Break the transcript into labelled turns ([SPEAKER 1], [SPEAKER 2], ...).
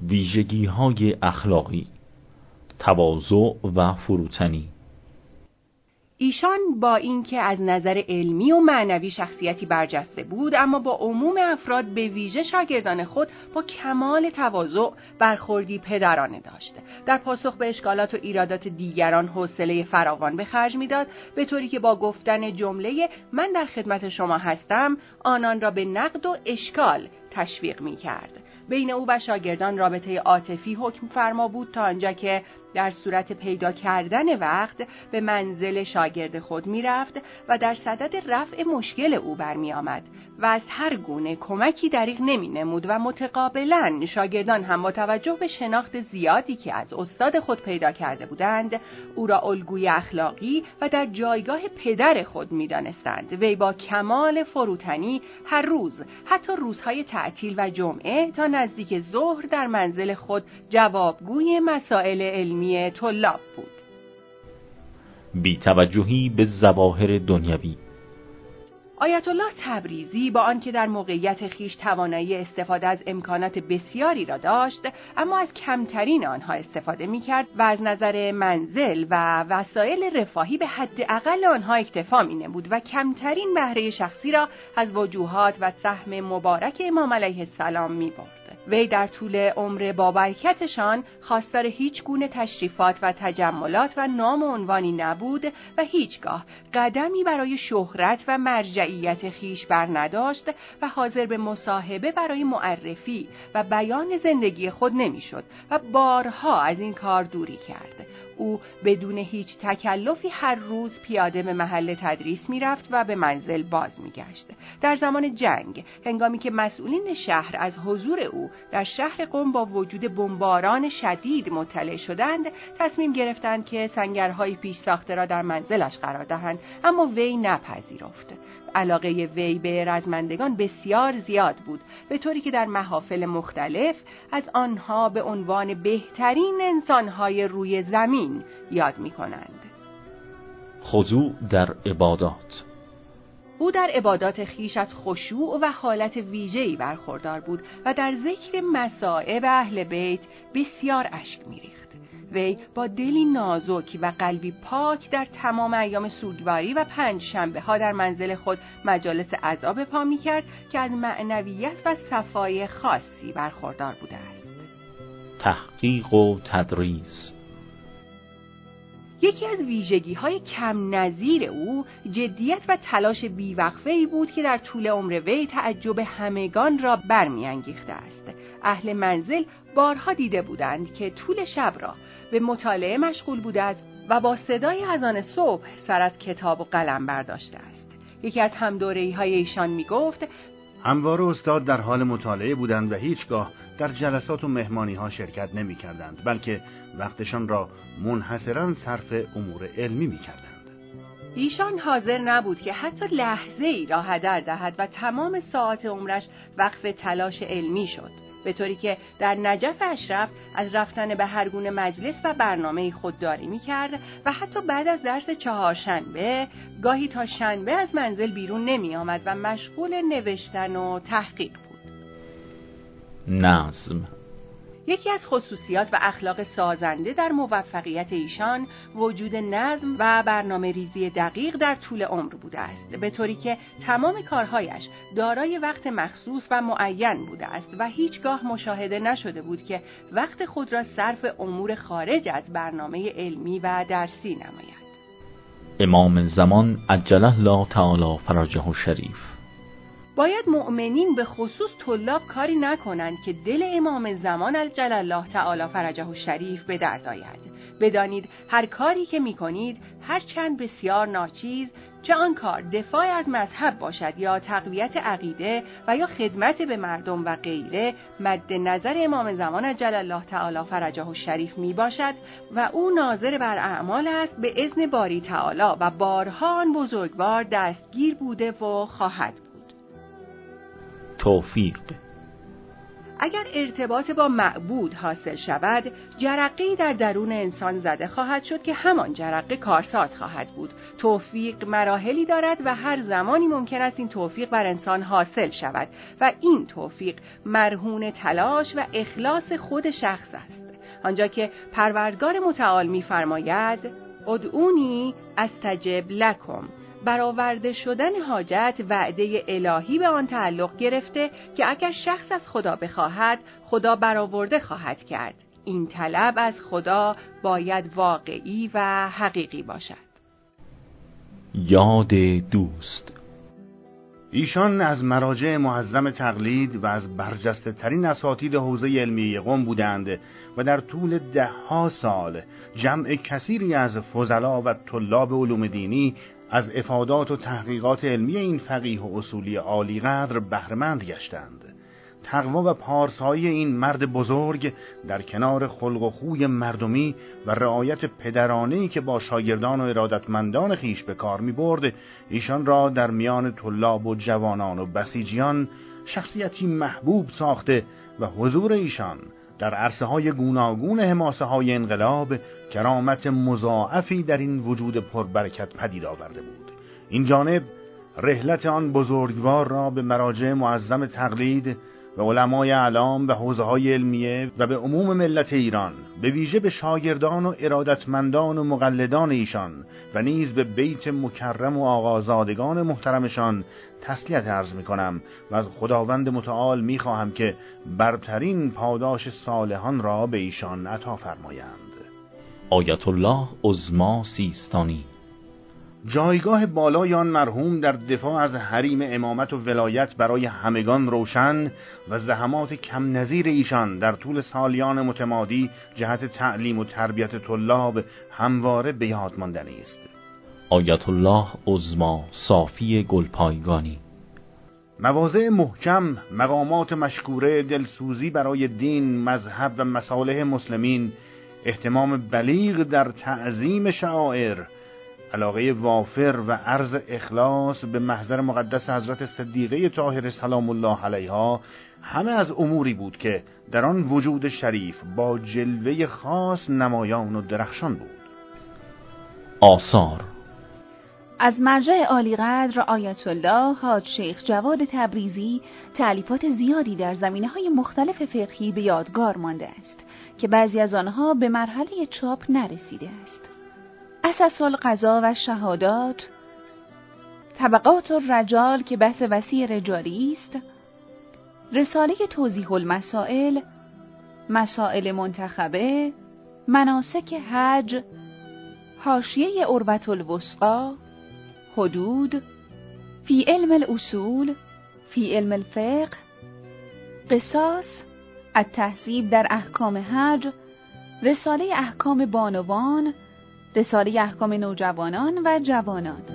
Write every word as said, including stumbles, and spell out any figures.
[SPEAKER 1] ویژگی‌های اخلاقی، تواضع و فروتنی.
[SPEAKER 2] ایشان با اینکه از نظر علمی و معنوی شخصیتی برجسته بود، اما با عموم افراد به ویژه شاگردان خود با کمال تواضع برخوردی پدرانه داشت. در پاسخ به اشکالات و ایرادات دیگران حوصله فراوان به خرج می‌داد، به طوری که با گفتن جمله من در خدمت شما هستم آنان را به نقد و اشکال تشویق می‌کرد. بین او و شاگردان رابطه عاطفی حکم فرما بود، تا آنجا که در صورت پیدا کردن وقت به منزل شاگرد خود می رفت و در صدد رفع مشکل او برمی آمد و از هر گونه کمکی دریغ نمی نمود و متقابلاً شاگردان هم با توجه به شناخت زیادی که از استاد خود پیدا کرده بودند او را الگوی اخلاقی و در جایگاه پدر خود می دانستند. وی با کمال فروتنی هر روز، حتی روزهای تعطیل و جمعه، تا نزدیک ظهر در منزل خود جوابگوی مسائل علمی طلاب بود.
[SPEAKER 1] بی توجهی به ظواهر دنیوی.
[SPEAKER 2] آیت الله تبریزی با آنکه در موقعیت خیش توانایی استفاده از امکانات بسیاری را داشت، اما از کمترین آنها استفاده می‌کرد و از نظر منزل و وسایل رفاهی به حد اقل آنها اکتفا می‌نمود و کمترین بهره شخصی را از وجوهات و سهم مبارک امام علیه السلام می‌برد. وی در طول عمر با برکتشان خواستار هیچ گونه تشریفات و تجملات و نام و عنوانی نبود و هیچگاه قدمی برای شهرت و مرجعیت خیش بر نداشت و حاضر به مصاحبه برای معرفی و بیان زندگی خود نمیشد و بارها از این کار دوری کرد. او بدون هیچ تکلفی هر روز پیاده به محل تدریس میرفت و به منزل باز میگشت. در زمان جنگ، هنگامی که مسئولین شهر از حضور او در شهر قم با وجود بمباران شدید مطلع شدند، تصمیم گرفتند که سنگرهای پیش ساخته را در منزلش قرار دهند، اما وی نپذیرفت. علاقه وی به رزمندگان بسیار زیاد بود، به طوری که در محافل مختلف از آنها به عنوان بهترین انسانهای روی زمین یاد می کنند.
[SPEAKER 1] خضوع در عبادات.
[SPEAKER 2] او در عبادات خیش از خشوع و حالت ویژه‌ای برخوردار بود و در ذکر مصائب اهل بیت بسیار اشک می‌ریخت. وی با دلی نازک و قلبی پاک در تمام ایام سوگواری و پنج شنبه ها در منزل خود مجالس عزا به پا می‌کرد که از معنویت و صفای خاصی برخوردار بوده است.
[SPEAKER 1] تحقیق و تدریس.
[SPEAKER 2] یکی از ویژگی‌های کم نظیر او جدیت و تلاش بیوقفه‌ای بود که در طول عمر وی تعجب همگان را برمی‌انگیخته است. اهل منزل بارها دیده بودند که طول شب را به مطالعه مشغول بوده است و با صدای اذان صبح سر از کتاب و قلم برداشته است. یکی از همدوره‌های ایشان می‌گفت
[SPEAKER 3] همواره استاد در حال مطالعه بودند و هیچگاه در جلسات و مهمانی‌ها شرکت نمی‌کردند، بلکه وقتشان را منحصراً صرف امور علمی می‌کردند.
[SPEAKER 2] ایشان حاضر نبود که حتی لحظه‌ای را هدر دهد و تمام ساعات عمرش وقف تلاش علمی شد، به طوری که در نجف اشرف از رفتن به هر گونه مجلس و برنامه خودداری می‌کرد و حتی بعد از درس چهارشنبه گاهی تا شنبه از منزل بیرون نمی‌آمد و مشغول نوشتن و تحقیق بود.
[SPEAKER 1] نظم.
[SPEAKER 2] یکی از خصوصیات و اخلاق سازنده در موفقیت ایشان وجود نظم و برنامه ریزی دقیق در طول عمر بوده است، به طوری که تمام کارهایش دارای وقت مخصوص و معین بوده است و هیچگاه مشاهده نشده بود که وقت خود را صرف امور خارج از برنامه علمی و درسی نماید.
[SPEAKER 1] امام زمان عجل الله تعالی فرجه الشریف.
[SPEAKER 2] باید مؤمنین به خصوص طلاب کاری نکنند که دل امام زمان عجل الله تعالی فرجه الشریف به درد آید. بدانید هر کاری که می‌کنید، هر چند بسیار ناچیز، چه آن کار دفاع از مذهب باشد یا تقویت عقیده و یا خدمت به مردم و غیره، مد نظر امام زمان عجل الله تعالی فرجه الشریف می باشد و او ناظر بر اعمال است به اذن باری تعالی و بارها آن بزرگوار دستگیر بوده و خواهد بود.
[SPEAKER 1] توفیق.
[SPEAKER 2] اگر ارتباط با معبود حاصل شود، جرقه‌ای در درون انسان زده خواهد شد که همان جرقه کارساز خواهد بود. توفیق مراحلی دارد و هر زمانی ممکن است این توفیق بر انسان حاصل شود و این توفیق مرهون تلاش و اخلاص خود شخص است. آنجا که پروردگار متعال می‌فرماید: ادعونی استجب لکم، برآورده شدن حاجت وعده الهی به آن تعلق گرفته که اگر شخص از خدا بخواهد، خدا برآورده خواهد کرد. این طلب از خدا باید واقعی و حقیقی باشد.
[SPEAKER 1] یاد دوست.
[SPEAKER 3] ایشان از مراجع معظم تقلید و از برجسته ترین اساتید حوزه علمیه قم بودند و در طول ده ها سال جمع کثیری از فضلا و طلاب علوم دینی از افادات و تحقیقات علمی این فقیه و اصولی عالی قدر بهره‌مند گشتند. تقوا و پارسایی این مرد بزرگ در کنار خلق و خوی مردمی و رعایت پدرانه‌ای که با شاگردان و ارادتمندان خیش به کار می‌برد، ایشان را در میان طلاب و جوانان و بسیجیان شخصیتی محبوب ساخته و حضور ایشان در عرصه‌های گوناگون حماسه‌های انقلاب کرامت مضاعفی در این وجود پربرکت پدید آورده بود. این جانب رحلت آن بزرگوار را به مراجع معظم تقلید و علمای اعلام و حوزه‌های علمیه و به عموم ملت ایران، به ویژه به شاگردان و ارادتمندان و مقلدان ایشان و نیز به بیت مکرم و آقازادگان محترمشان تسلیت عرض می‌کنم و از خداوند متعال می‌خواهم که برترین پاداش صالحان را به ایشان عطا فرمایند.
[SPEAKER 1] آیت الله عظما سیستانی.
[SPEAKER 3] جایگاه بالای آن مرحوم در دفاع از حریم امامت و ولایت برای همگان روشن و زحمات کم نظیر ایشان در طول سالیان متمادی جهت تعلیم و تربیت طلاب همواره به یاد ماندنی است.
[SPEAKER 1] آیت الله عظما صافی گلپایگانی.
[SPEAKER 3] مواضع محکم، مقامات مشکوره، دلسوزی برای دین، مذهب و مصالح مسلمین، اهتمام بلیغ در تعظیم شعائر، علاقه وافر و عرض اخلاص به محضر مقدس حضرت صدیقه طاهره سلام الله علیها همه از اموری بود که در آن وجود شریف با جلوه خاص نمایان و درخشان بود.
[SPEAKER 1] آثار.
[SPEAKER 4] از مرجع عالی قدر آیت الله حاج شیخ جواد تبریزی تألیفات زیادی در زمینه‌های مختلف فقهی به یادگار مانده است که بعضی از آنها به مرحله چاپ نرسیده است. اساس القضا و شهادات، طبقات الرجال که بحث وسیع رجالی است، رساله توضیح المسائل، مسائل منتخبه، مناسک حج، حاشیه عروة الوثقی، حدود، فی علم الاصول، فی علم الفقه، قصاص، التهذیب در احکام حج، رساله احکام بانوان، رساله احکام نوجوانان و جوانان.